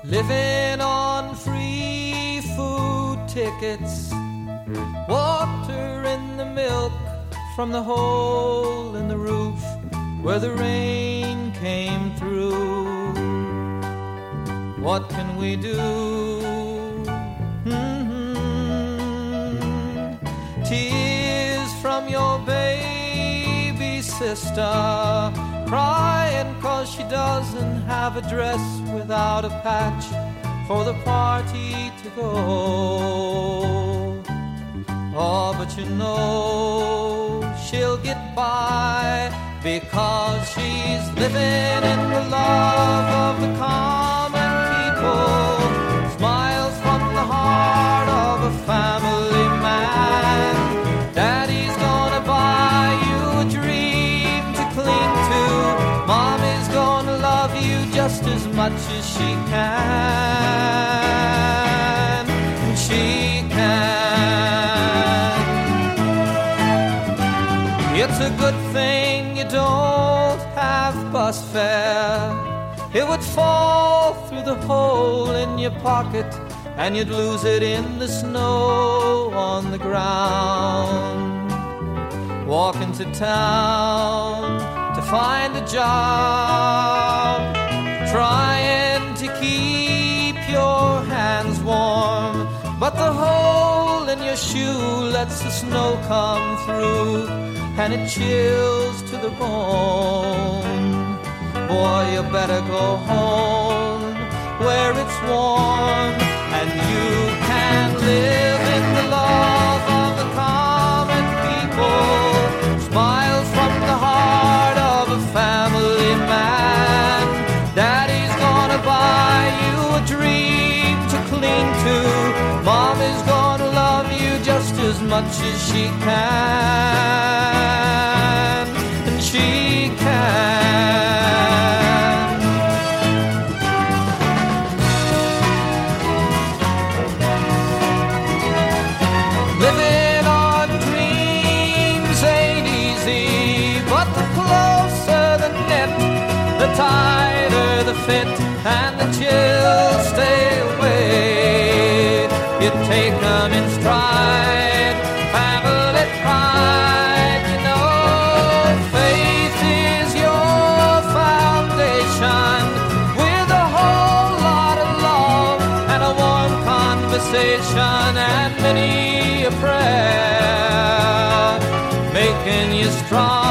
living on free food tickets, water in the milk from the hole in the roof where the rain came through. What can we do? Tears from your baby sister, crying 'cause she doesn't have a dress without a patch for the party to go. Oh, but you know she'll get by because she's living in the love of the common people. Smiles from the heart of a family man. Daddy's gonna buy you a dream to cling to. Mommy's gonna love you just as much as she can. She can. It's a good thing you don't have bus fare. It would fall through the hole in your pocket and you'd lose it in the snow on the ground. Walking to town to find a job, trying to keep your hands warm, but the hole in your shoe lets the snow come through and it chills to the bone. Boy, you better go home where it's warm and you can live in the love of the common people. Smiles from the heart of a family man. Daddy's gonna buy you a dream to cling to. Mommy's gonna love you just as much as she can. And she can. Living on dreams ain't easy, but the closer the knit, the tighter the fit, and the chills stay away. You take them in stride, family pride, you know. Faith is your foundation, with a whole lot of love and a warm conversation and many a prayer, making you strong.